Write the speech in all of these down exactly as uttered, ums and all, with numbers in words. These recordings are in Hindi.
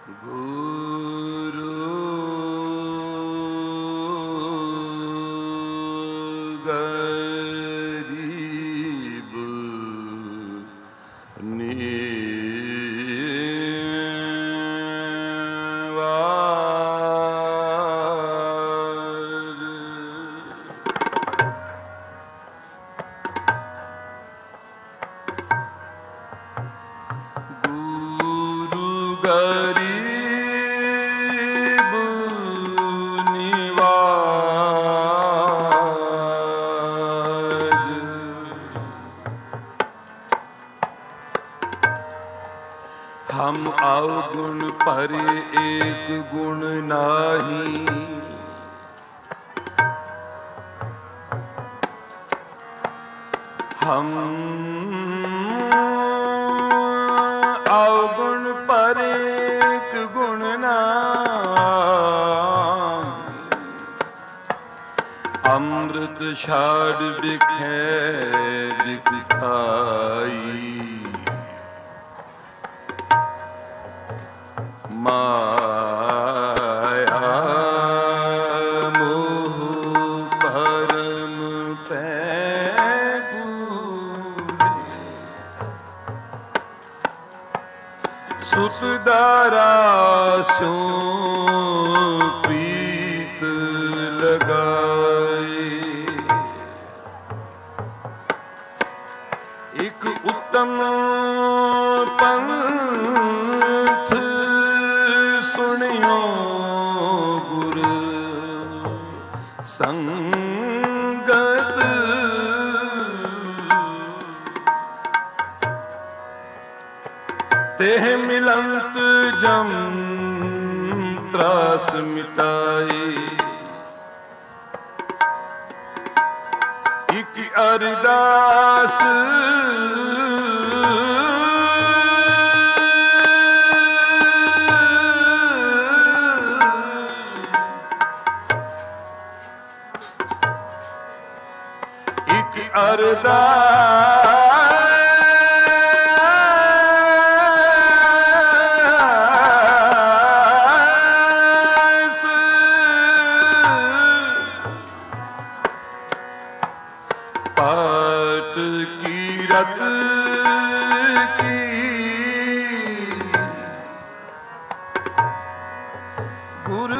हम अवगुण परे एक गुण नाही, हम अवगुण परे एक गुण नाही। अमृत छाड़ बिखै बिख खाई, माया मोह भरम पै बूझे, सुत दारा स्यों प्रीत लगाए। एक उत्तम पंथ सुनियो गुर संगत, तेह मिलंत जम त्रास मिटाए। इक अरदास अरदास पाठ की रत की, गुरु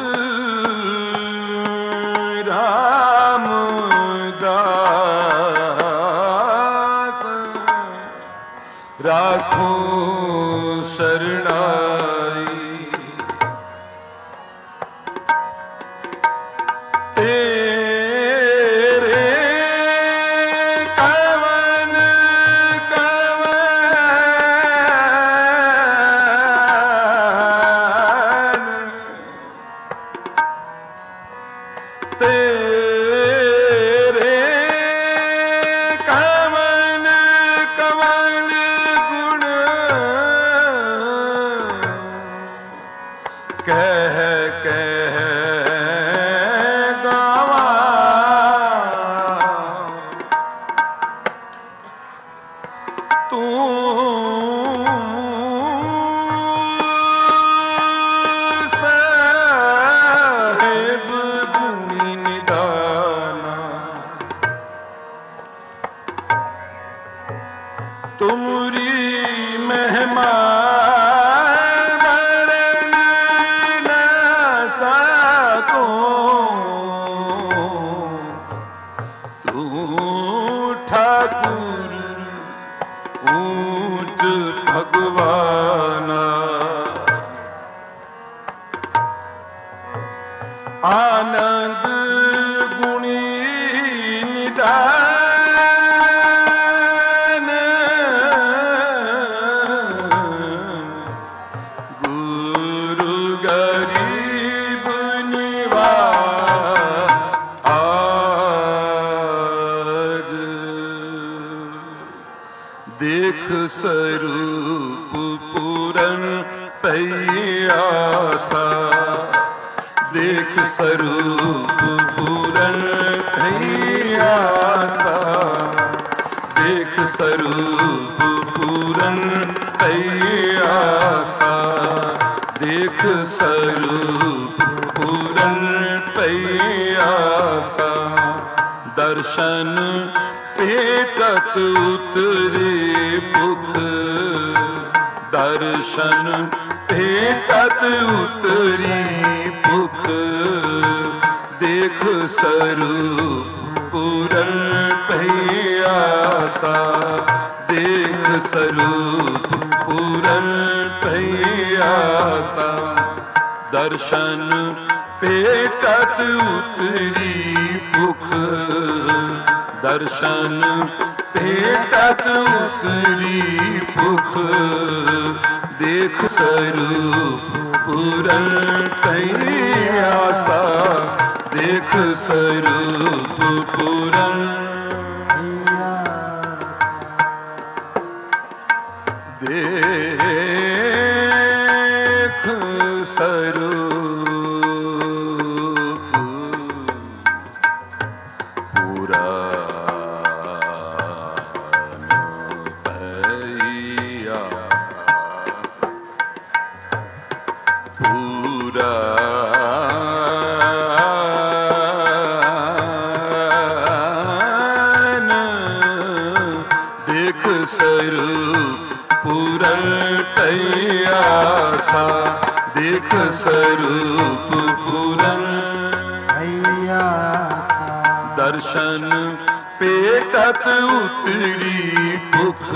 रामदास राखो शरणाई। तेरे कवन कवन, तेरे कवन कवन गुण कह कह गावा। तू साहिब गुणी निदाना, तुमरी महिमा वर्णन न सको। तू ठाकुर ऊंच भगवाना, आनंद गुणी निदान, गुरु गरीब निवाज। देख स्वरूप पूरन पैयासा, देख स्वरूप पूरन पैयासा, देख स्वरूप पूरन पैयासा, देख स्वरूप पूरन पैयासा, दर्शन पेटत उतरे पुख, दर्शन पेटत उतरी पुख, देख स्वरूप पूरन पैयासा, देख स्वरूप पूरन पैयासा, दर्शन पेटत उतरी पुख, दर्शन पेटत उतरी पुख, देख स्वरूप पूरन पैयासा, देख स्वरूप पूरन देख स्वरूप पुरान पैयासा, पुरान देख स्वरूप पूरन पैयासा, देख स्वरूप पूरन पैयासा, दर्शन पेटत उतरी पुख,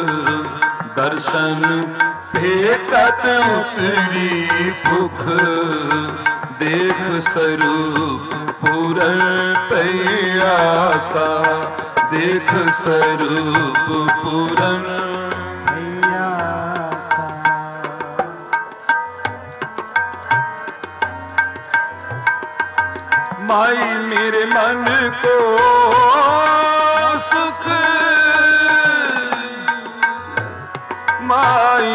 दर्शन पेटत उतरी पुख, देख स्वरूप पूरन पैयासा, देख स्वरूप पूरन माई मेरे मन को सुख, माई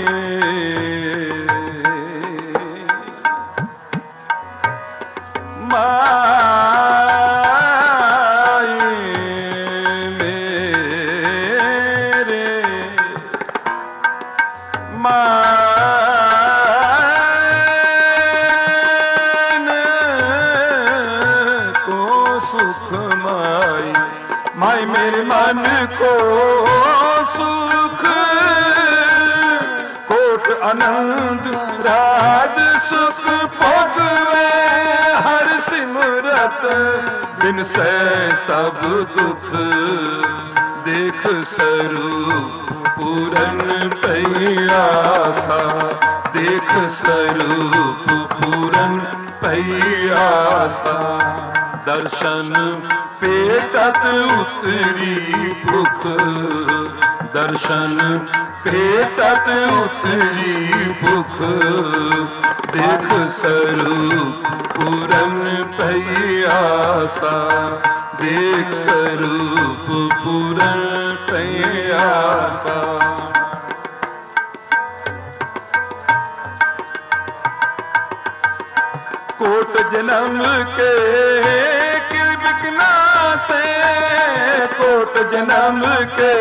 माई मेरे माई माई मेरे मन को सुख, कोट आनंद राज सुख भोगवे, हर सिमरत बिन से सब दुख, देख स्वरूप पूरन पैयासा, देख स्वरूप पूरन पैयासा, दर्शन पेटत उतरी पुख, दर्शन पेटत उतरी पुख, देख स्वरूप पूरन पैयासा, देख स्वरूप पूरन पैयासा। कोट जन्म के से, कोट जन्म के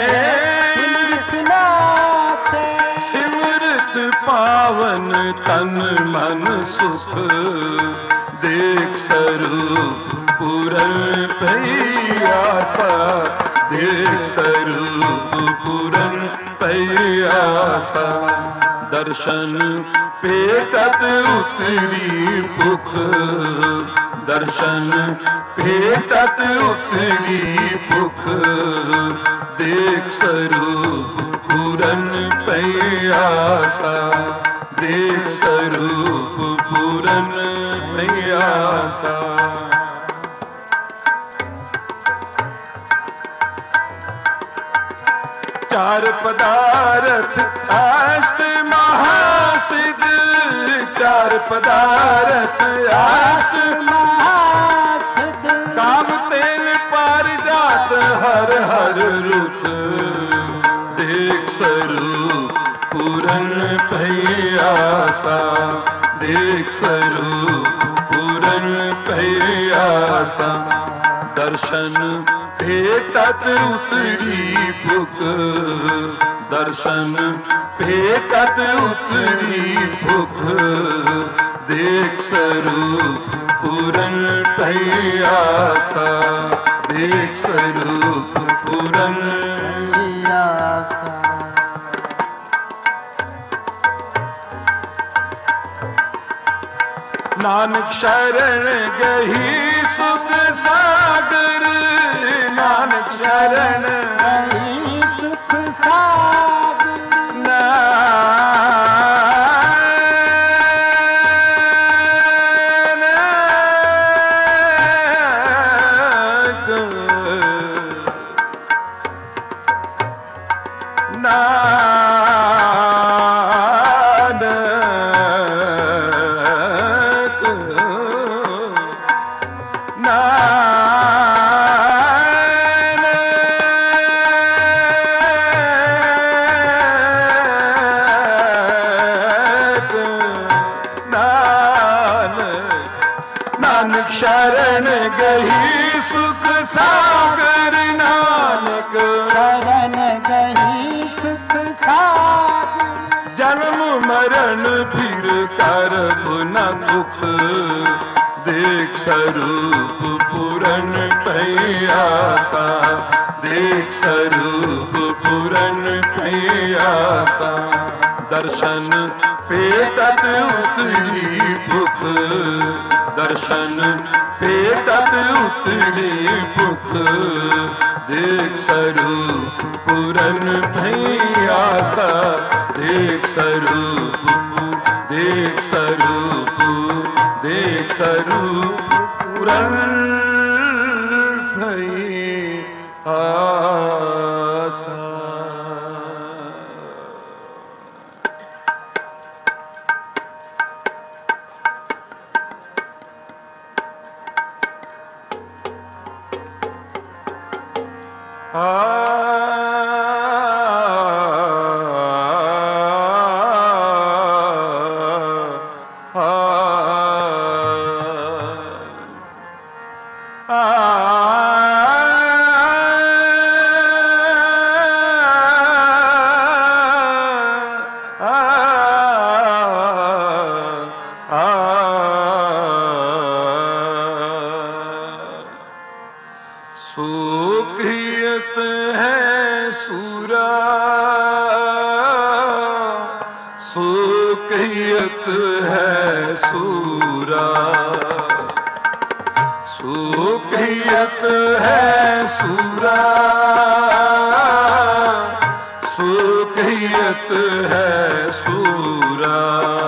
से, सिमरत पावन तन मन सुख, देख स्वरूप पूरन पैयासा, देख स्वरूप पूरन पैयासा, दर्शन पेटत उतरी पुख, दर्शन पेटत उतरी पुख, देख स्वरूप पूरन पैयासा, देख स्वरूप पूरन पैयासा। चार पदार्थ अष्ट महासिद्ध, चार पदार्थ अष्ट महासिद्ध, काम तेल पारिजात हर हर रुख, देख स्वरूप पूरन पैयासा, देख स्वरूप पूरन पैयासा, दर्शन पेटत उतरी पुख, दर्शन भेटत उतरी भुख, देख स्वरूप पूरन भई आसा, देख स्वरूप पूरन भई आसा। नानक शरण गही सुख सागर, नानक शरण गही सुख सागर, नानक नानक नानक शरण गही सुख सागर, नानक शरण गही सुख सागर, जन्म मरण फिर करब न दुख, देख स्वरूप पूरन भई आसा, देख स्वरूप पूरन भई आसा। दर्शन भेटत उतरी भुख, दर्शन भेटत उतरी भुख, देख स्वरूप पूरन भई आसा, देख स्वरूप, देख स्वरूप, देख स्वरूप पूरन भई आसा। आ सुखियत है सूरा, सुखियत है सूरा, सुखियत है सूरा, सुखियत है सूरा,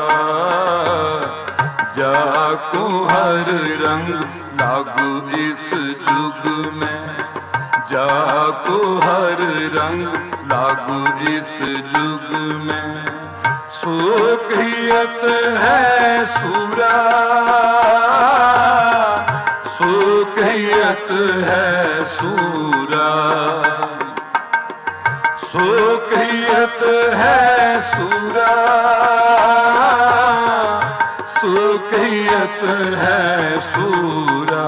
जाको हर रंग लागू इस जुग में, जाको हर रंग लागू इस जुग में, सुखियत है सूरा, सुखियत है सूरा, सुखियत है सूरा, सुखियत है सूरा,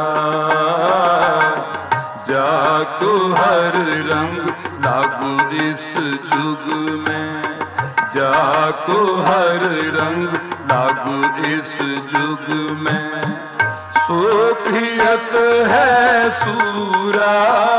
जाको हर रंग लागू इस जुग में, जाको हर रंग लागू इस जुग में, सुखियत है सूरा।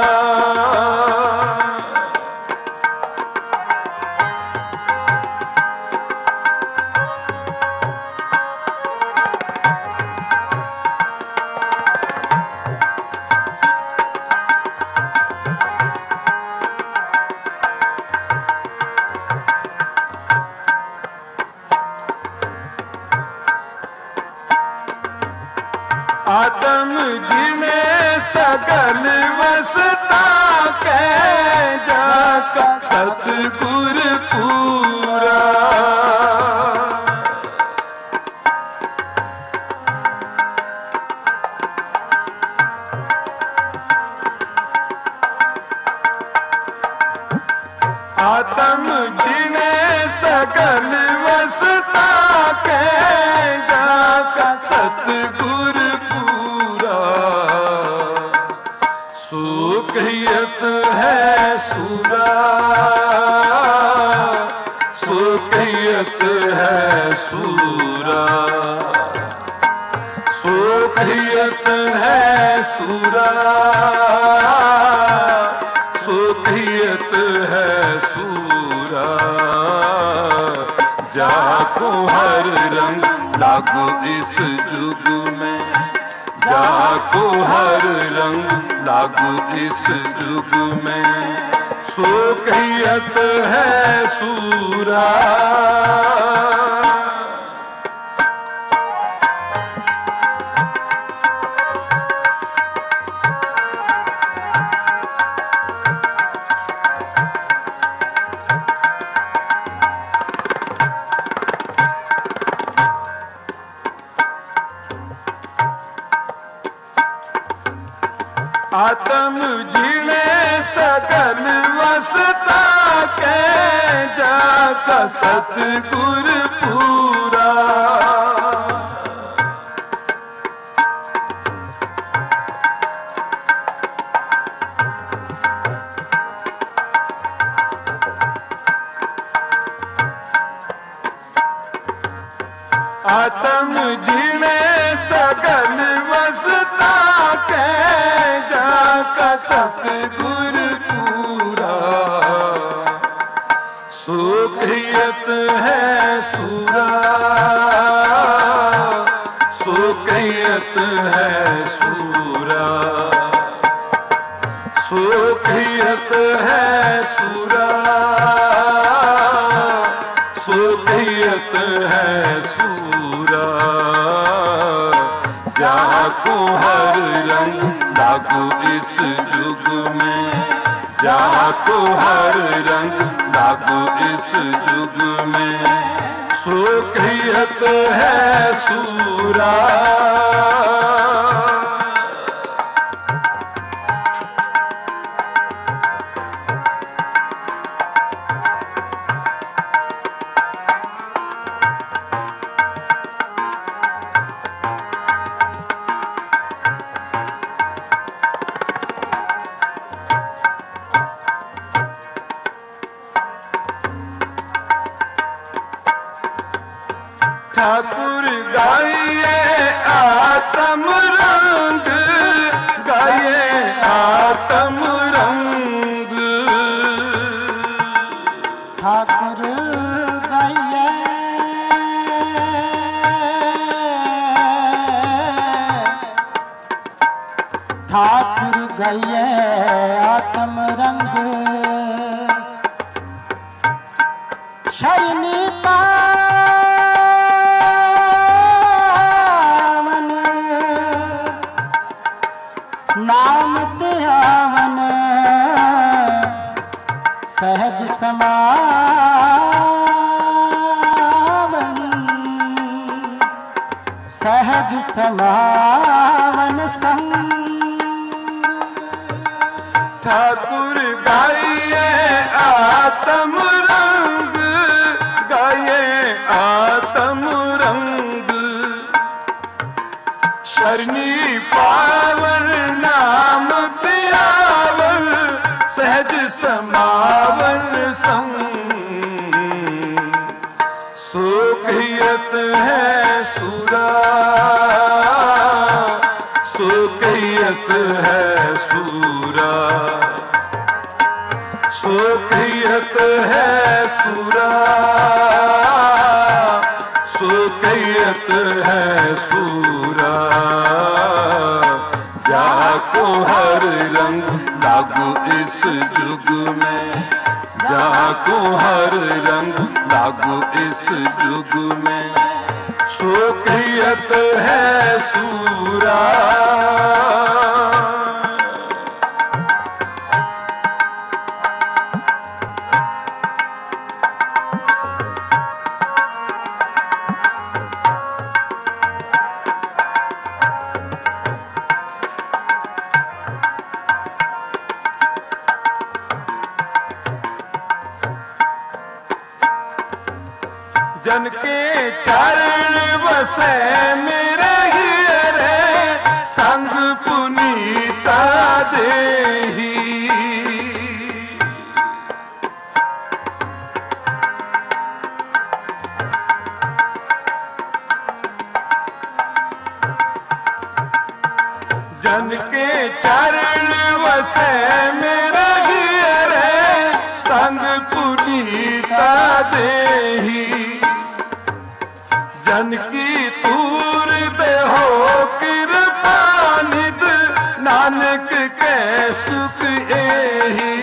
आदम जी में सकल वसता कै जाका सतगुर पूरा, आदम जी में सकल वसता कै जाका सतगुर पूरा, सुखियत है सूरा, है सूरा, सुखियत है सूरा, सुखियत है सूरा। जाको हर रंग लागू इस जुग में, जाको हर रंग लागू इस जुग में। सुखियत है सूरा, आत्म जीणे सकल वसता के, जाका सतगुर पूरा। आत्म जीणे सकल वसता के, जाका सतगुर पूरा। सुखियत है सूरा, सुखियत है सूरा, सुखियत है सूरा, सुखियत है सूरा। जाको हर रंग लागू इस जुग में, जाको हर रंग लागू इस जुग में। सुखियत है सूरा, ठाकुर गाइए आत्म रंग, गाइए आत्म रंग। ठाकुर गाइए ठाकुर गाइए आत्म रंग। शरणी नाम ध्यावन सहज समावन, सहज समावन संग। ठाकुर गाइए आत्म रंग, गाइए आत्म रंग। शरणी पावन नाम प्यावन, सहज समावन संग। सुखियत है सूरा, सुखियत है सूरा, सुखियत है सूरा, सुखियत है सूरा। जाको हर रंग लागू इस जुग में, जाको हर रंग लागू इस जुग में। सुखियत है सूरा, जन के चरण बसे मेरे हियरे, संग पुनीता देही। जन के चरण वसे मेरे रे संग पुनीता देही जन की तूर देहो कृपा निध नानक के सुख एही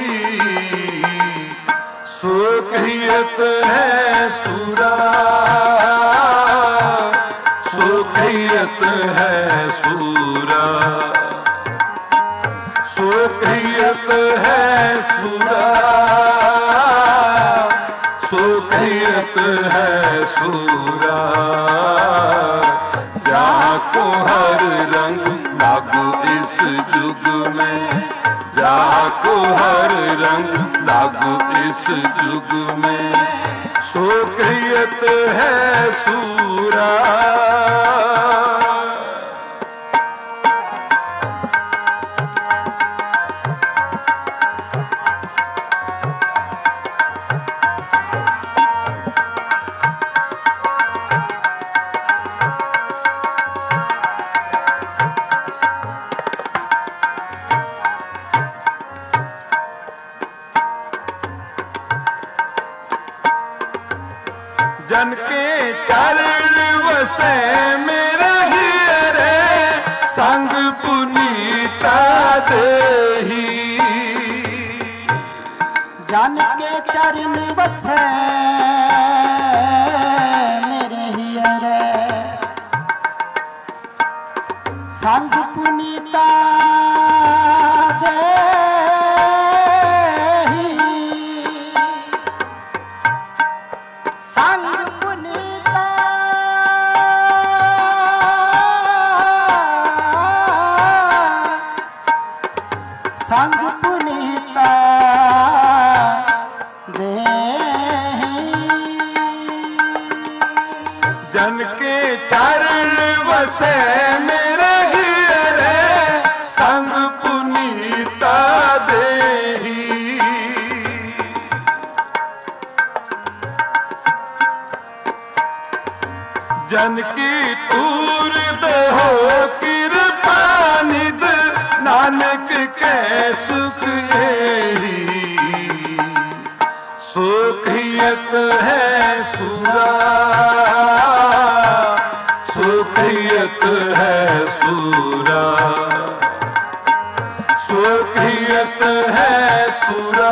सुखियत है सुरा सुखियत है सूरा सुखियत है सूरा सुखियत है सूरा जहाँ को हर रंग लागू इस युग में जहाँ को हर रंग लागू इस युग में सुखियत है सूरा जन के चरण वसे मेरे रे संग पुनीता देही जन के चरण वसे मेरे रे संग पुनीता संग पुनीता देही जन के चरण वसे मेरे रे संग पुनीता देही जन की तूर देहो कृपा निध नानक के सुख एही सुखियत है सूरा सुखियत है सूरा सुखियत है सूरा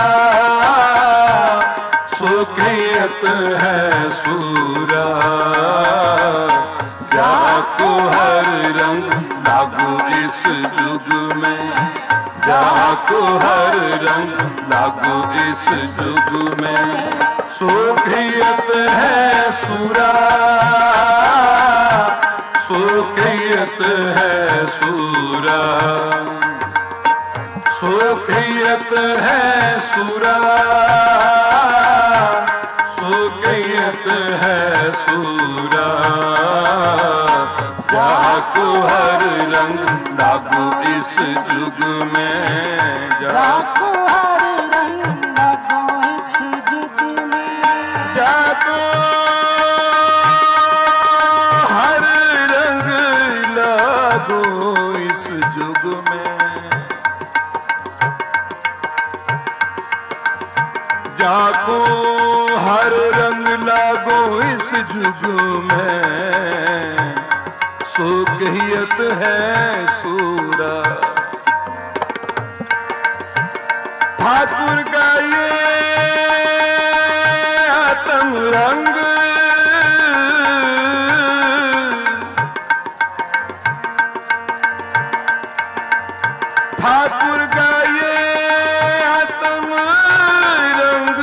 सुखियत है सूरा जाको हर रंग लागू इस युग में जाको हर रंग लागू इस युग में सुखियत है सूरा सुखियत है सूरा सुखियत है सूरा सुखियत है सूरा जाको हर रंग लागू इस युग में जाको हर रंग लागू इस युग में जाको हर रंग लागू इस युग में जाको हर रंग लागो इस युग में सुखियत है सूरा ठाकुर का ये आत्म रंग ठाकुर का ये आत्म रंग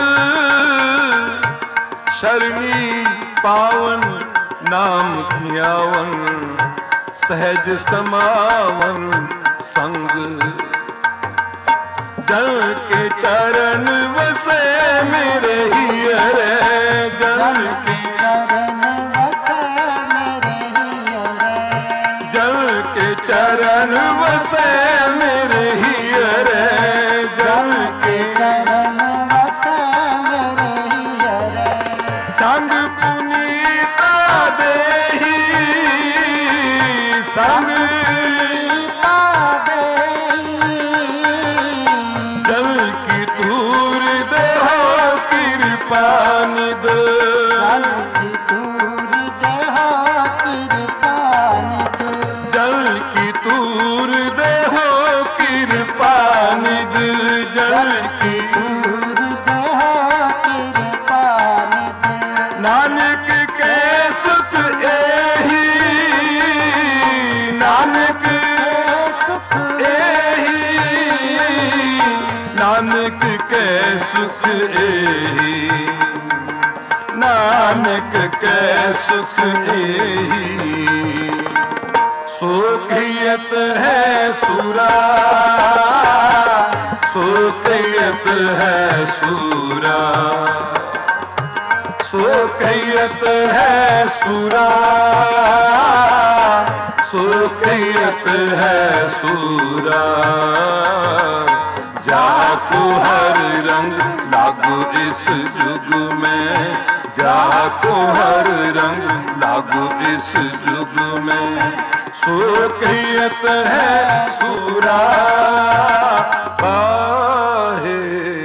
शरणी पावन नाम खियावन सहज समावन संग जल के चरण वसे मेरे ही रे जल के चरण वसे मेरे रे जल के चरण वसे मेरे ही रे जल के चरण वसे मेरे रे संग पुनीता देही संग पुनीता निद जल की तूर देहो कृपा निद जल की तूर देहो कृपा निद जल की तूर देहो कृपा निद नानक के सुख एही नानक सुख एही नानक के सुख एही नानक के सुख एही सुखियत है सुरा सुखियत है सुरा सुखियत है सुरा सुखियत है सुरा जाको हर रंग लागू इस युग में जाको हर रंग लागू इस युग में सुखियत है सुरा पाहे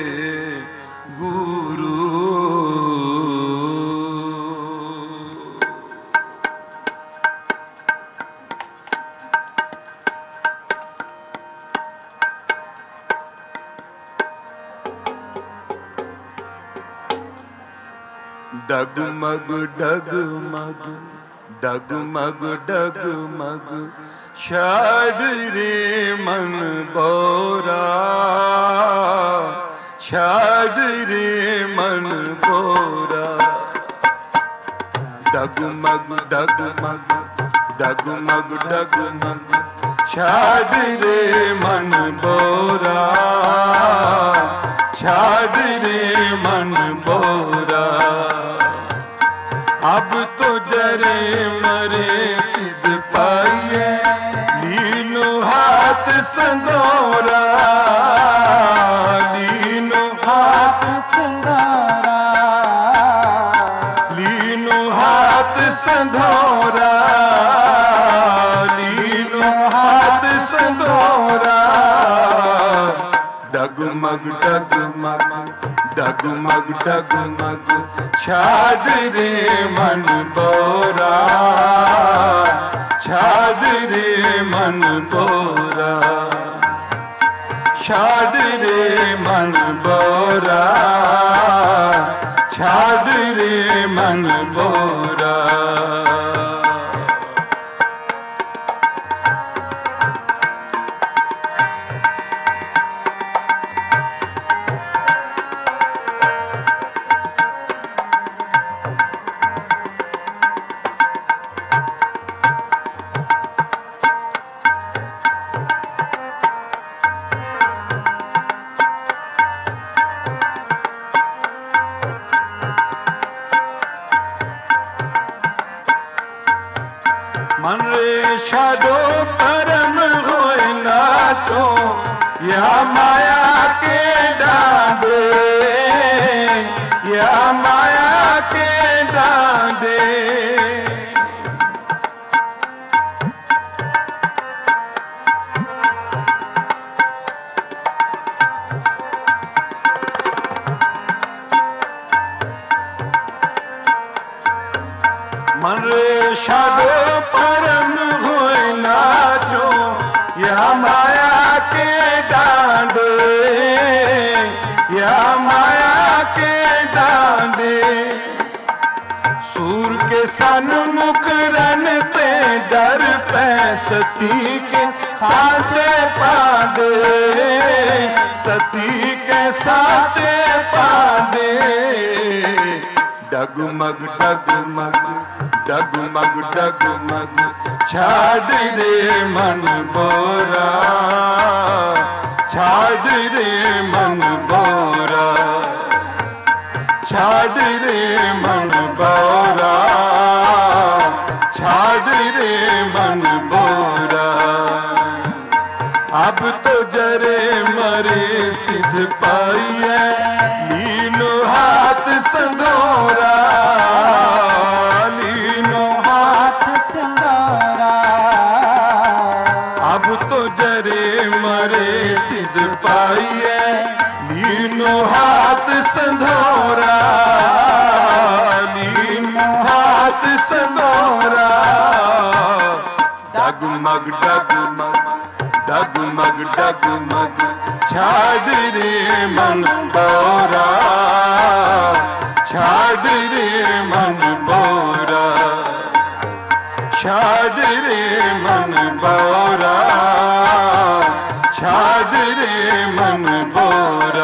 गुरु डगमग डगमग डगमग डगमग छाड़ रे मन बोरा छाड़ रे मन बोरा डगमग डगमग डगमग डगमग छाड़ रे मन बोरा छाड़ रे मन बोरा अब तो जरे मरे सिद्ध पाइए लीनो हाथ संदोरा लीनो हाथ संगारा लीनो हाथ संधोरा लीनो हाथ संधोरा डगमग डगमग डगमग डगमग छाड़ रे मन बोरा छाड़ रे मन बोरा छाड़ रे मन बोरा छाड़ रे मन बोरा मन रे छाड़ो परम होए नाचो या माया के डांडे या माया के डांडे मन रे छाड़ो परम होए नाचो या माया के डांडे या माया के डांडे सूर के सन्मुख रन पे डर पे सती के साचे पादे सती के साचे पादे डगमग डगमग डगमग डगमग छाड़ रे मन बोरा छाड़ रे मन बोरा छाड़ रे मन बोरा छाड़ रे मन बोरा अब तो जरे मरे सिद्ध पाइए लीनो हाथ संदोरा लीनो हाथ संगारा अब तो जरे मरे सिद्ध पाइए लीनो लीनो हाथ संधोरा, लीनो हाथ संधोरा। डगमग डगमग डगमग डगमग छाड़ रे मन बोरा, छाड़ रे मन बोरा, छाड़ रे मन बोरा, छाड़ रे मन बोरा।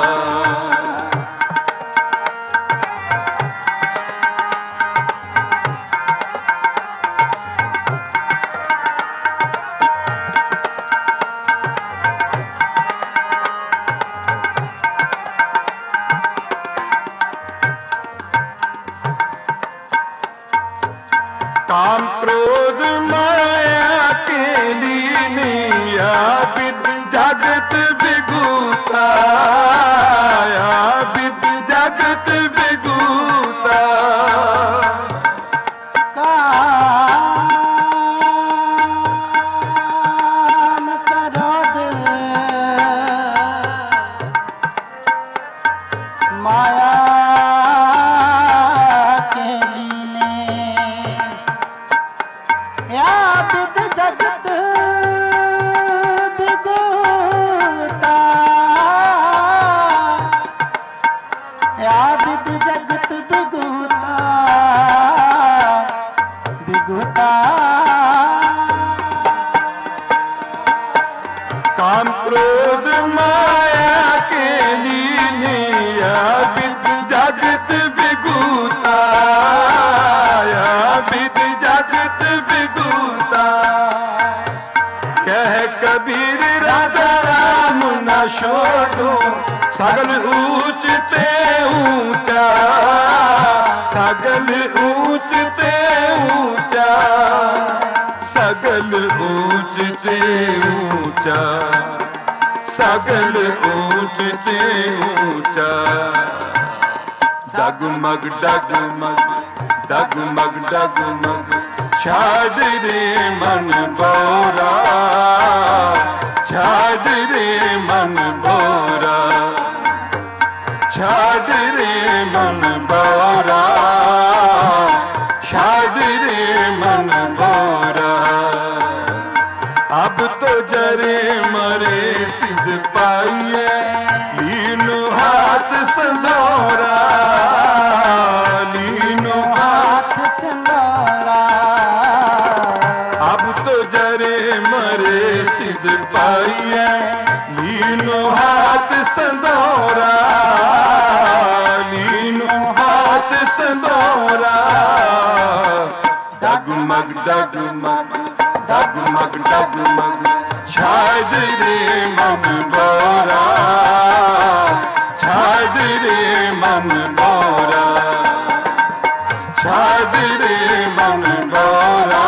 काम क्रोध माया के लीनिया विद जगत विगूता, विद जगत विगूता। काम क्रोध माया विद जगत विगूता, या विद जगत विगूता, विगूता। काम क्रोध माया के लीनिया विद जगत विगूता, या विद जगत विगूता। कह कबीर राजा राम न छोड़ो, सगल ऊंच ते ऊंचा, सगल ऊंच ते ऊंचा, सगल ऊंच ते ऊंचा, सगल ऊंच ते ऊंचा। डगमग डगमग डगमग डगमग छाड़ रे मन बोरा, छाड़ रे मन बोरा, छाड़ रे मन बोरा, छाड़ रे मन बोरा। अब तो जरे मरे सिज पाइए, लीनो हाथ संजोरा, लीनो हाथ संजोरा। अब तो जरे मरे सिज पाइए, लीनो हाथ संजोरा, लीनो हाथ संजोरा। डगमग डगमग डगमग डगमग छाड़ रे मन बोरा, छाड़ रे मन बोरा, छाड़ रे मन बोरा,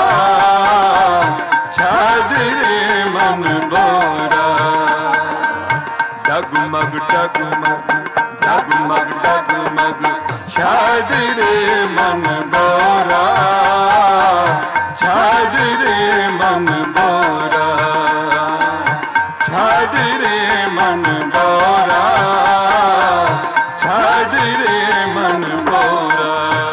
छाड़ रे मन बोरा। डगमग डगमग डगमग डगमग छाड़ रे मन बोरा, छाड़ रे मन बोरा, छाड़ रे मन बोरा, छाड़ रे मन बोरा।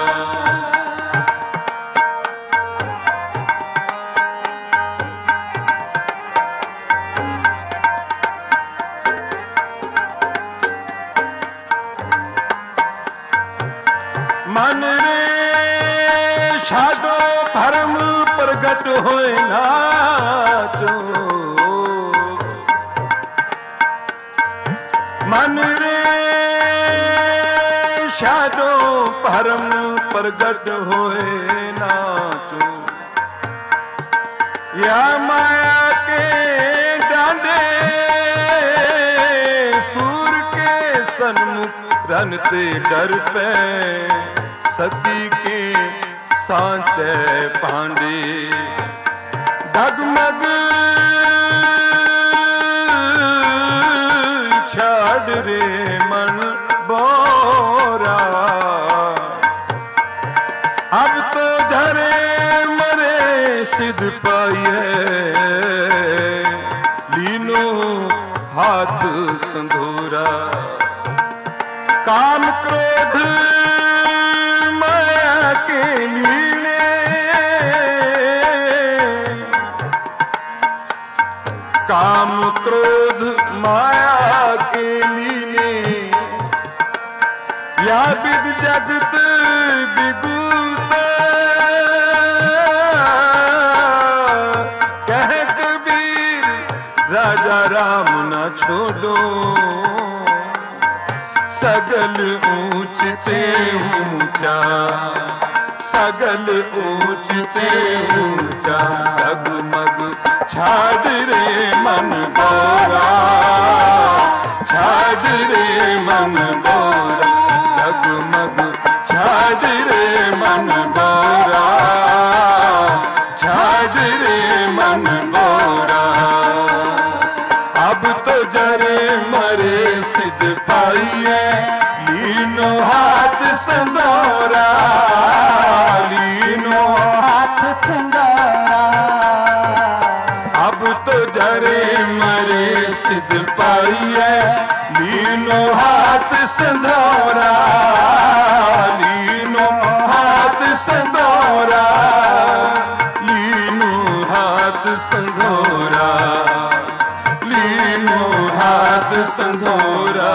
मन रे छाड़ो भरम प्रगट होए नाचो, मन रे छाड़ो भरम प्रगट होए नाचो। या माया के डांडे सूर के सन्मुख रनते डर पे, सती के सांचे पांडे। डगमग छाड़ रे मन बोरा, अब तो झरे मरे सिद्ध पाइए, लीनो हाथ संधोरा, काम क्रोध माया के लीले, काम क्रोध माया के लीले, या विद जगत बिगुता, कह कबीर राजा राम न छोड़ो, सगल ऊंचते ऊंचा, सगल ऊंचते ऊंचा, डगमग छाड़ रे मन बोरा, छाड़ रे मन बोरा, डगमग छाड़ रे मन बोरा, छाड़ रे मन बोरा। अब तो जरे मरे सिद्ध पाइए, लीनो हाथ संदोरा, लीनो हाथ संदोरा। अब तो जरे मरे सिद्ध पाइए, लीनो हाथ संदोरा, लीनो हाथ संदोरा, लीनो हाथ संदोरा, लीनो हाथ संदोरा।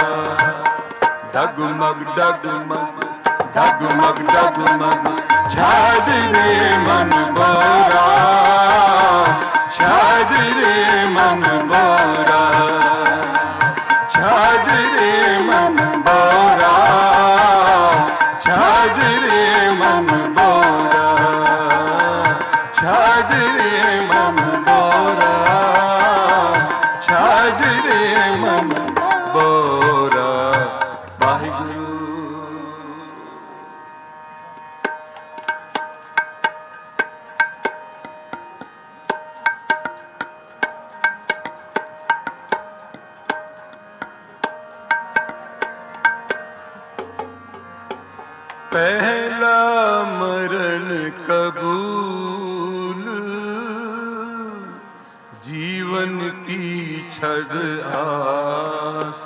डगमग डगमग डगमग डगमग छाड़ रे मन बोरा, छाड़ रे मन बोरा, छाड़ रे मन बोरा, छाड़ रे मन बोरा, छाड़ रे मन बोरा, छाड़ रे मन बोरा। वाहिगुरु। पहला मरण कबूल, जीवन की छड़ आस,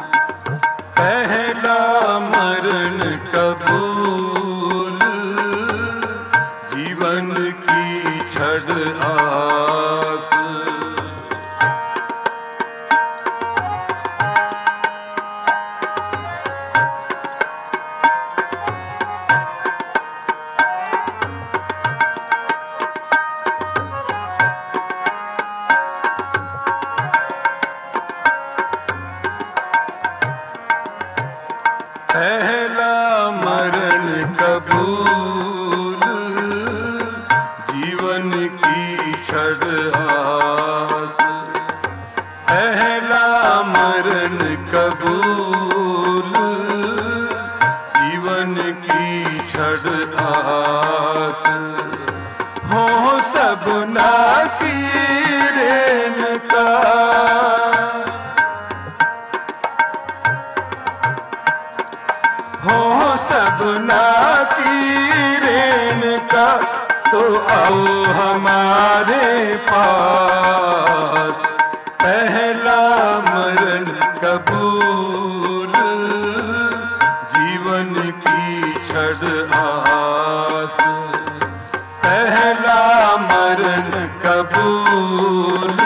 पहला मरण कबूल, जीवन की छड़ आस। पहला मरण कबूल, जीवन की छड़ आस, पहला मरण कबूल, जीवन की छड़ आस। हो सबना की रेन का, हो सबना की रेन का, तो आओ हमारे पास। पहला मरण कबूल, जीवन की छड़ आस, पहला मरण कबूल,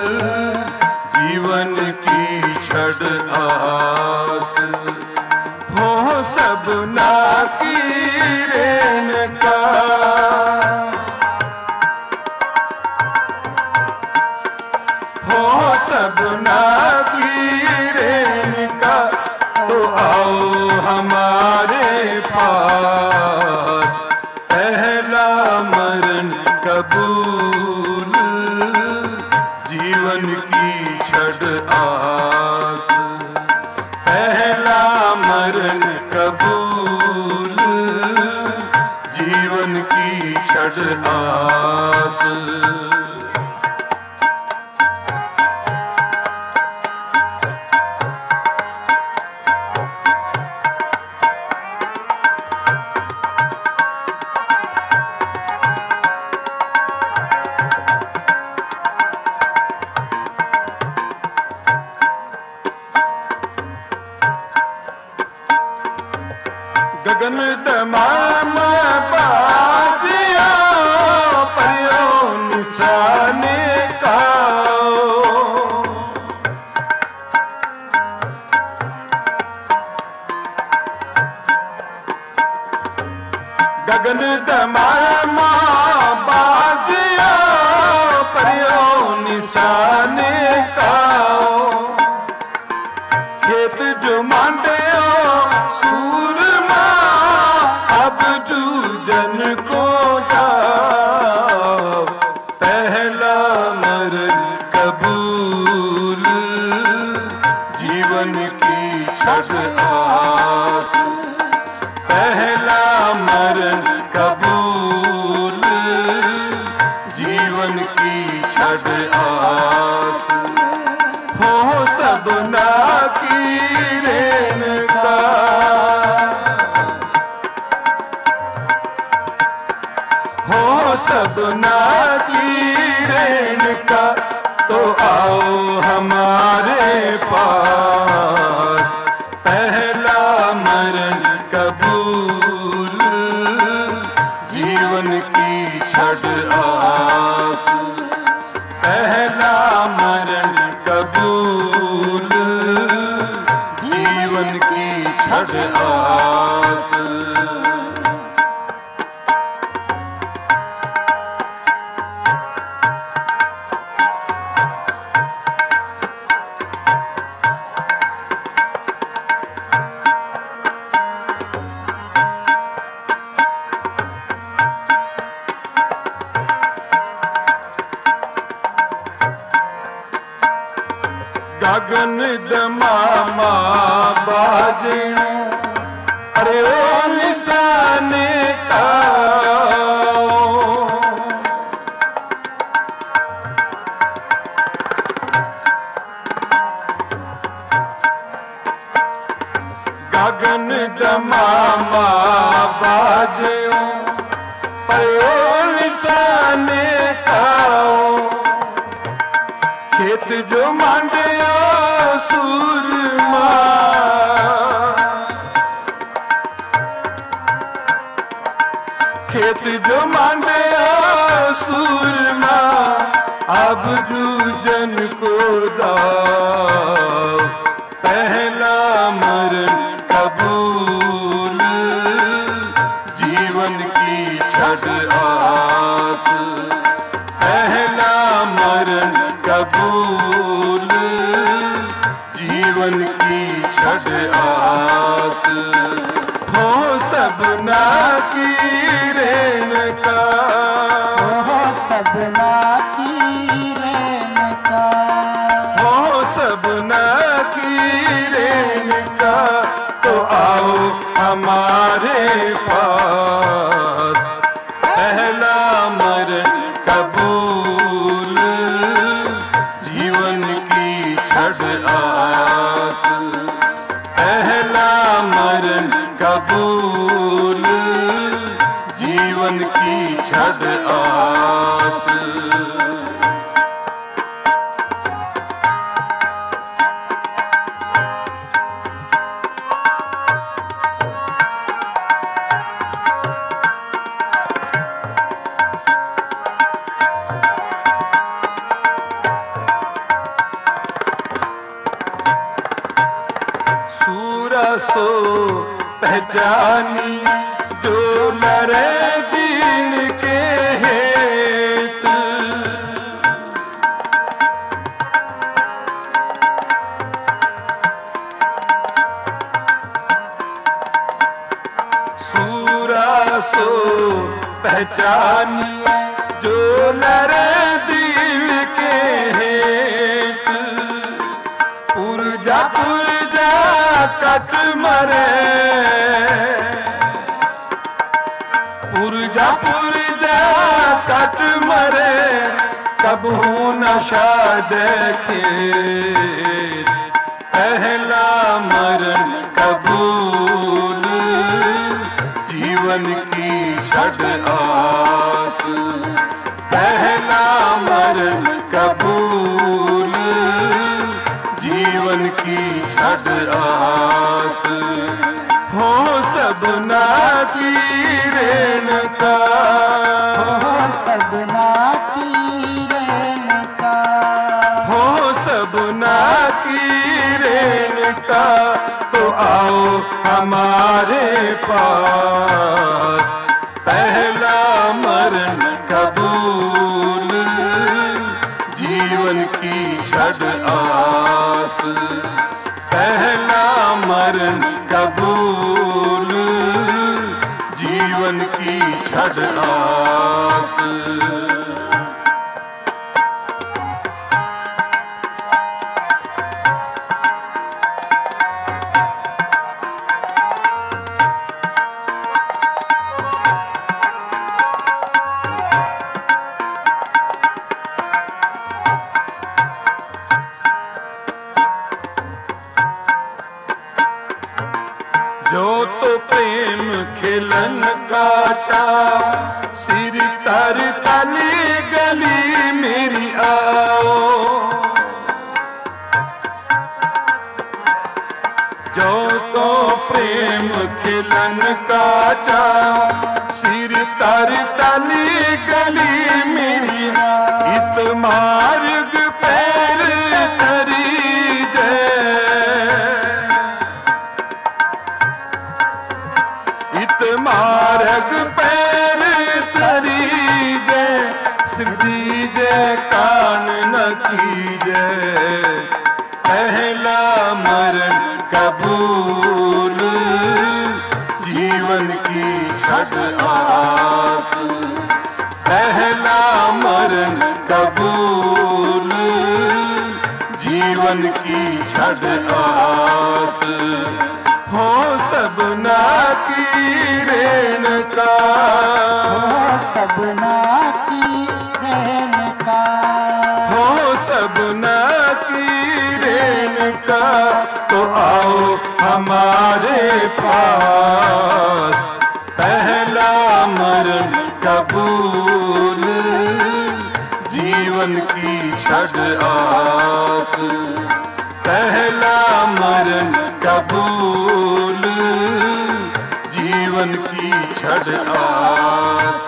जीवन की छड़ आस। हो सबना की रेन का, हो सबना की रेन का, तो आओ हमारे पास। पहला मरण कबूल, जीवन की छड़ आस, पहला मरण कबूल, जीवन की छड़ आस। गगन तमाम बाजिया परियो निशाने का गगन तमाम बाजिया परियो निशाने का खेत जो मांडे सूरमा अब जूझन को जाओ पहला मरण कबूल जीवन की छठ आस पहला मरण कबूल जीवन की छठ आस हो सबना की रेन का हो सबना की रेन का तो आओ हमारे पास पहला मरण कबूल जीवन की छठ आस पहला मरण कबूल जीवन की छठ आस गगन दमामा बाजे अरे ओ निशाने का गगन दमामा बाजे अरे ओ निशाने का खेत जो मांडे सूरमा खेत जो मांडे सूरमा अब जूझन को दाओ पहला मरण कबूल जीवन की छठ आस पहला मरण कबूल जीवन की छठ आस हो सबना की रेन का हो सबना की रेन का हो सबना की रेन का तो आओ हमारे पास पहला मरण कबूल जीवन की छठ आस पहला मरण कबूल जीवन की छठ आस सो पहचानी जो लरे दीन के हेत सूरा सो पहचानी जो लरे दीन के हेत पुरजा पुरजा कट मरे पुरजा पुरजा कट मरे कबू नशा देखे पहला मरण कबूल जीवन की छठ आस पहला मरण कबूल जीवन की छठ आस हो सब सबना की रेणुका, हो सबना की रेणुका, हो सबना की रेणुका, तो आओ हमारे पास, पहला मरण कबूल, जीवन की जड़ आस, पहला मरण कबूल, जीवन की जड़ आस। जो तो प्रेम खिलन का चा, सिर तर तली गली मेरी आओ, जो तो प्रेम खिलन का चा, सिर तर तली गली मेरी, इत मार्ग पैर तरी जय, इत मार्ग पैर तरी जय, सिद्धि जय कान न कीजय, पहला मरण कबूल, जीवन की जड़ आस, पहला मरण कबूल, जीवन की जड़ आस, हो सबना की रेणुका, हो सबना की रेणुका, हो सबना की रेणुका, तो आओ हमारे पास, पहला मरण कबूल, जीवन की जड़ आस, पहला मरण कबूल, जीवन की जड़ आस।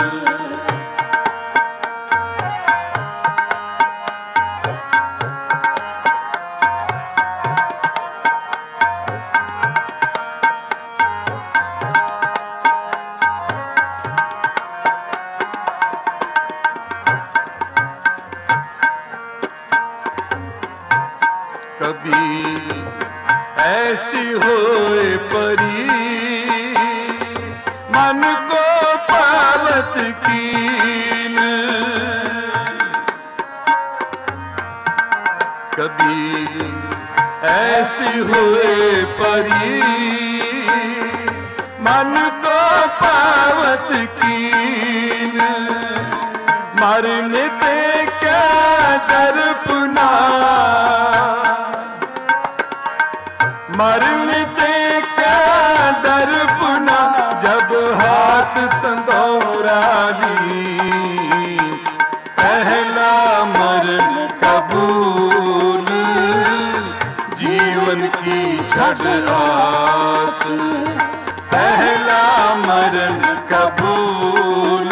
कभी ऐसी होए परी, मन को पावत कीन, कभी ऐसी होए परी, मन को पावत कीन, मरने पे क्या दर्पना, मरने ते क्या दर्पना, जब हाथ संदौरा ली, पहला मरण कबूल, जीवन की जड़ आस, पहला मरण कबूल,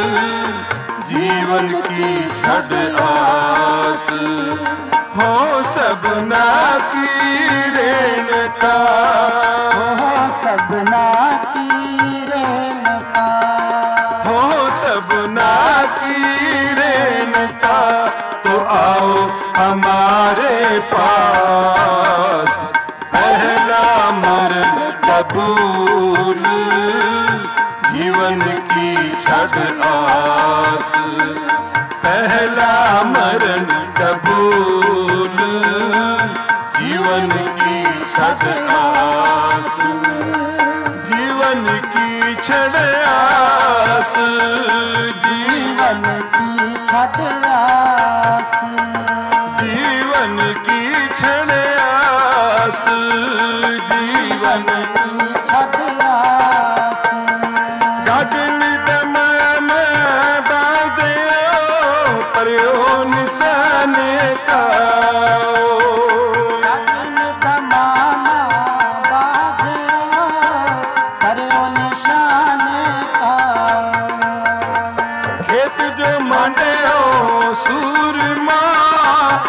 जीवन की जड़ आस, हो सबना की रेणुका, हो सबना की रेणुका, हो सबना की रेणुका, तो आओ हमारे पास, पहला मरण कबूल, जीवन की जड़ आस, पहला मरण कबूल, जीवन की जड़ आस, जीवन की जड़ आस, जीवन की जड़ आस, जीवन की जड़ आस, जीवन की जड़ आस, गगन दमम बादयो पर्यो निशाने का,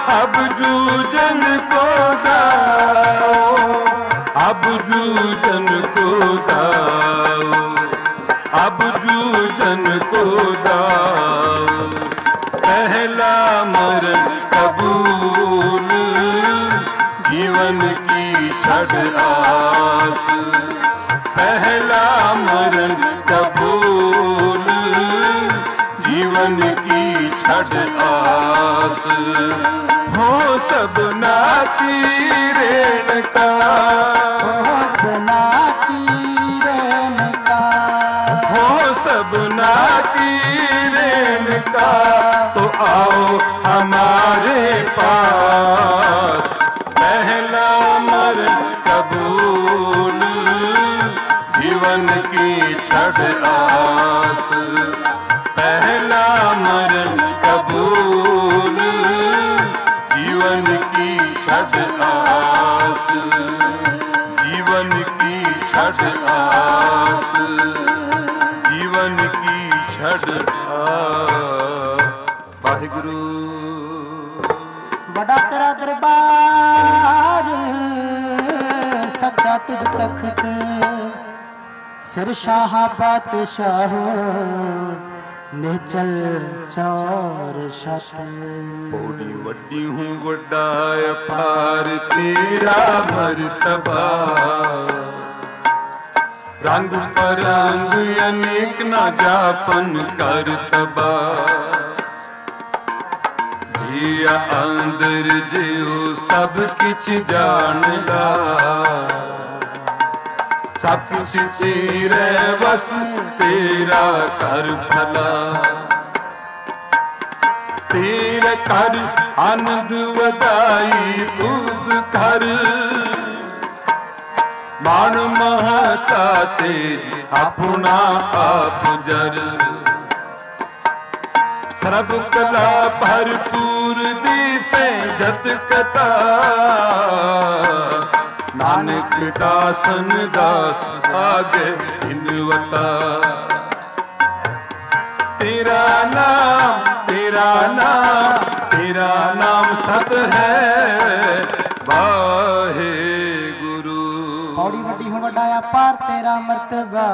अब जूझन को दाओ, अब जूझन को दाओ, अब जूझन को दाओ। पहला मरण कबूल, जीवन की छड़ आस। पहला मरण कबूल, जीवन की छड़ आस। हो सबना की रेणुका, हो सबना की रेणुका, हो सबना की रेणुका। तो आओ हमारे पास, पहला मरण कबूल, जीवन की छड़ आस। पहला मरण कबूल, जीवन की छड़ आस, जीवन की छड़ आस, जीवन की छड़ आस। वाहिगुरु। बड़ा तेरा दरबार, सच्चा तुझ तख्त, सिर शाह पातशाह, निचल चौर छत। बड़ी वड्डी हूँ वड्डा अपार तेरा मर्तबा। रंग परंग अनेक ना जापन कर तबा। जिया अंदर जियो सब किछ जानदा, सब कुछ तेरे बस तेरा कर भला। तेरे कर आनंद वदाई तुद कर, मान महता तेज अपना आप जर। सर्व कला भरपूर दिसे जत कथा, नानक दासन दास आगे हिनवता। तेरा नाम तेरा नाम तेरा नाम सत है वाहे गुरु। बड़ी वड्डी हूँ वड्डा अपार तेरा मर्तबा।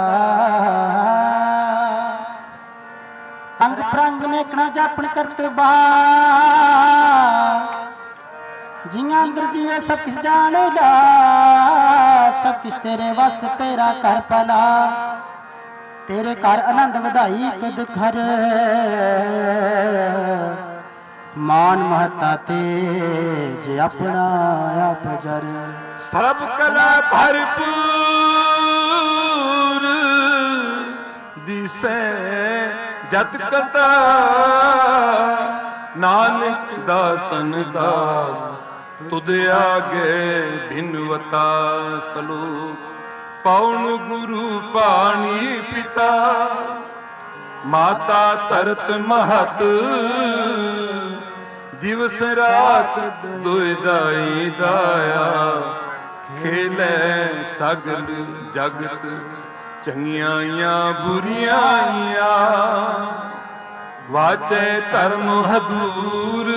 अंग प्रंग नेकना जापन करतबा। जियां अंदर जिए सब किस जाने ला, सब किस तेरे वस तेरा कर भला। तेरे घर आनंद वधाई तुद घर, मान महता तेज अपना आप जर। सर्व कला भरपूर दिसे जत कथा, नानक दासन दास तुद आगे भिनवता। सलोक पौन गुरु पानी पिता, माता तरत महत। दिवस रात दुइदाई दाया, खेले सगल जगत। चंगियाइयां बुरियाइयां, वाचे धर्म हदूर।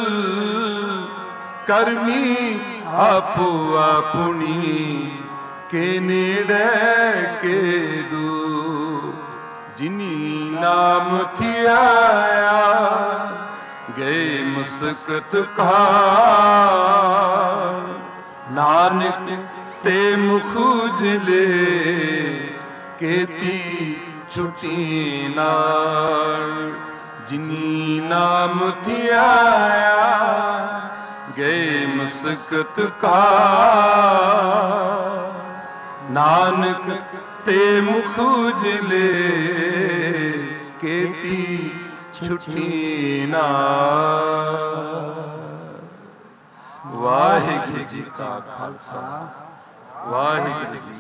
करनी आपो आपुनी, के नेड़े के दूर। जिनी नाम थियाया, गए मुस्कत का। नानक ते मुख उजले, केती छुटी नाल। जिनी नाम थियाया, गए मुस्कत का। नानक ते मुख उजले, केती छुटी नाल। वाहिगुरु जी का खालसा, वाहिगुरु जी